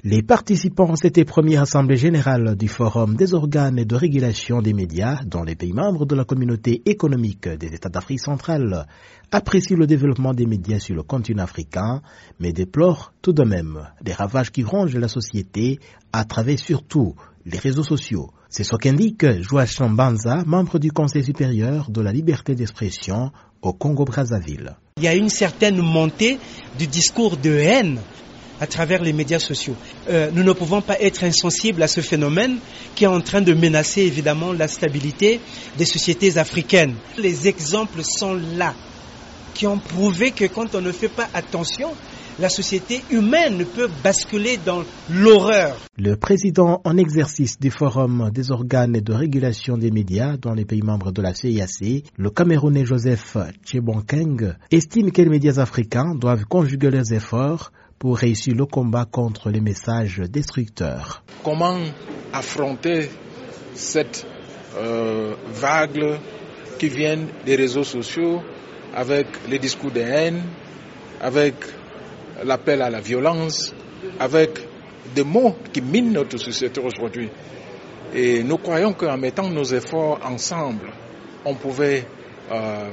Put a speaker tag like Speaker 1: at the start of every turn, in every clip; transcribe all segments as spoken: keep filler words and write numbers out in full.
Speaker 1: Les participants à cette première assemblée générale du Forum des organes de régulation des médias dans les pays membres de la communauté économique des États d'Afrique centrale apprécient le développement des médias sur le continent africain, mais déplorent tout de même des ravages qui rongent la société à travers surtout les réseaux sociaux. C'est ce qu'indique Joachim Banza, membre du Conseil supérieur de la liberté d'expression au Congo-Brazzaville.
Speaker 2: Il y a une certaine montée du discours de haine à travers les médias sociaux. Euh, nous ne pouvons pas être insensibles à ce phénomène qui est en train de menacer évidemment la stabilité des sociétés africaines. Les exemples sont là, qui ont prouvé que quand on ne fait pas attention, la société humaine peut basculer dans l'horreur.
Speaker 1: Le président en exercice du Forum des organes de régulation des médias dans les pays membres de la C I A C, le Camerounais Joseph Tchebonkeng, estime que les médias africains doivent conjuguer leurs efforts pour réussir le combat contre les messages destructeurs.
Speaker 3: Comment affronter cette euh, vague qui vient des réseaux sociaux avec les discours de haine, avec l'appel à la violence, avec des mots qui minent notre société aujourd'hui. Et nous croyons qu'en mettant nos efforts ensemble, on pouvait euh,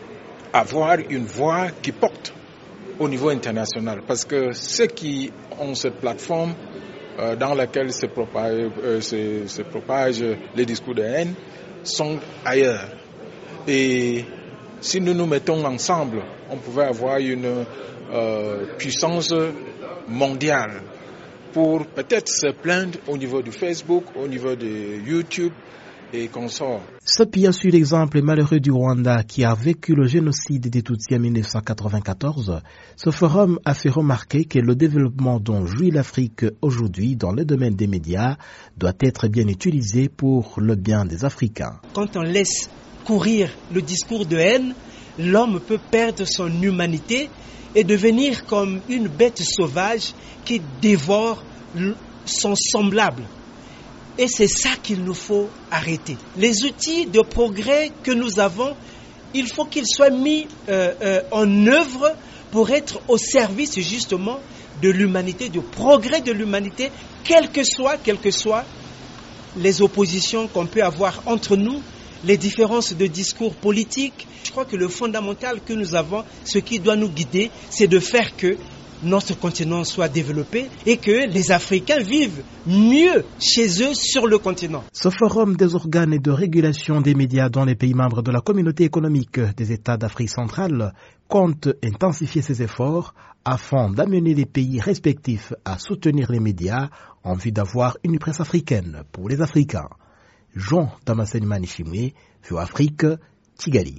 Speaker 3: avoir une voix qui porte au niveau international. Parce que ceux qui ont cette plateforme euh, dans laquelle se propagent, euh, se, se propagent les discours de haine sont ailleurs. Et si nous nous mettons ensemble, on pouvait avoir une euh, puissance mondiale pour peut-être se plaindre au niveau du Facebook, au niveau de YouTube et consorts.
Speaker 1: S'appuyant sur l'exemple malheureux du Rwanda qui a vécu le génocide des Tutsis en dix-neuf cent quatre-vingt-quatorze, ce forum a fait remarquer que le développement dont jouit l'Afrique aujourd'hui dans le domaine des médias doit être bien utilisé pour le bien des Africains.
Speaker 2: Quand on laisse courir le discours de haine, l'homme peut perdre son humanité et devenir comme une bête sauvage qui dévore son semblable. Et c'est ça qu'il nous faut arrêter. Les outils de progrès que nous avons, il faut qu'ils soient mis euh, euh, en œuvre pour être au service justement de l'humanité, du progrès de l'humanité, quelles que soient, quelles que soient les oppositions qu'on peut avoir entre nous, les différences de discours politiques. Je crois que le fondamental que nous avons, ce qui doit nous guider, c'est de faire que notre continent soit développé et que les Africains vivent mieux chez eux sur le continent.
Speaker 1: Ce forum des organes de régulation des médias dans les pays membres de la communauté économique des États d'Afrique centrale compte intensifier ses efforts afin d'amener les pays respectifs à soutenir les médias en vue d'avoir une presse africaine pour les Africains. Jean Damascene Manichimwe, V O Afrique, Kigali.